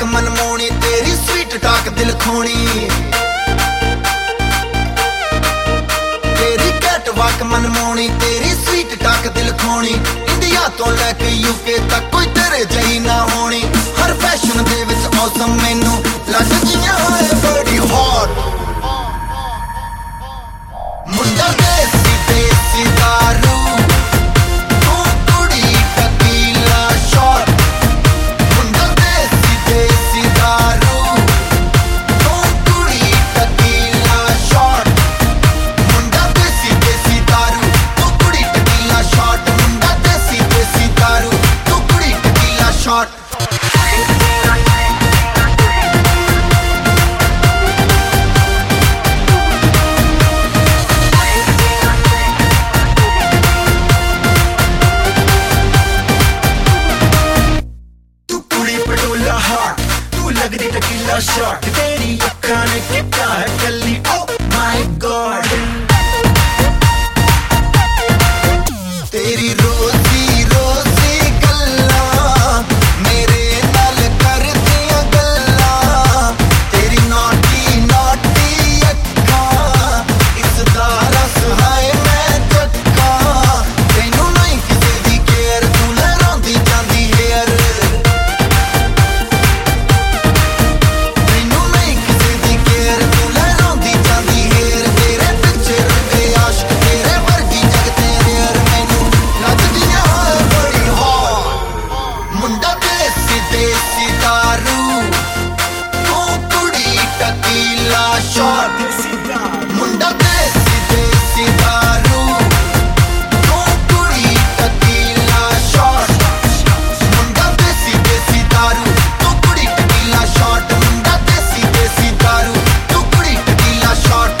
मनमोनी, तेरी स्वीट टाक दिल खोनी। तेरी कैट वाक मनमोनी, तेरी स्वीट टाक दिल खोनी। इंडिया तो लैके यूके तक कोई तेरे जही ना होनी। हर फैशन दे विच औसम मैनू लगदियां है बड़ी हॉट। मुंडा देसी देसी दारू, लगदी टकीला शॉट। तेरी अक्खां ने किता है कली, ओ माय गॉड। तेरी रोजी रोजी गल्लां मेरे नाल करदियां गल्लां। तेरी नॉटी नॉटी अक्खां, इसदा रस हाय मैं चक्खां। तैनू नहीं किसे दी केयर, तू लहरांदी जांदी हेयर। देसी दारू, तू कुड़ी टकीला शॉट। मुंडा देसी देसी दारू, तू कुड़ी टकीला शॉट। मुंडा देसी देसी दारू, तू कुड़ी टकीला शॉट। मुंडा देसी देसी दारू, तू कुड़ी टकीला शॉट।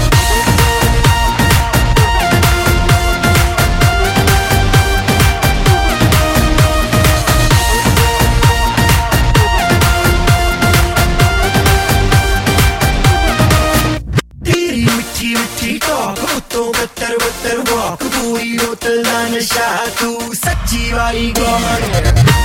मिठी मिठी टॉक, तो बत्तर बत्तर वॉक। पूरी बोतल दा नशा, तू सच्ची वाली गॉड।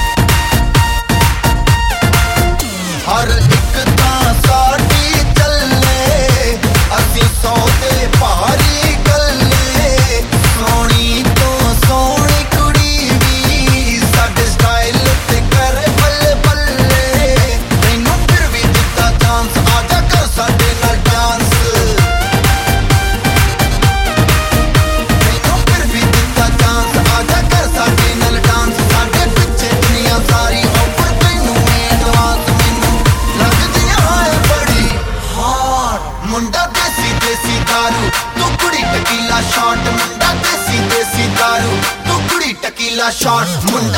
हर एक तां साडी चले, असी सौ दे भारी गल्ले। सोनी तो सोनी कुड़ी भी साडे स्टाइल ते करे बल्ले बल्ले। तैनू फिर भी दित्ता चांस, आजा कर साडे नाल डांस। मुंडा देसी देसी दारू, तू कुड़ी टकीला शॉट। मुंडा देसी देसी दारू, तू कुड़ी टकीला शॉट। मुंडा